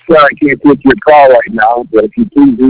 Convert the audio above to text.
sorry I can't take your call right now, but if you please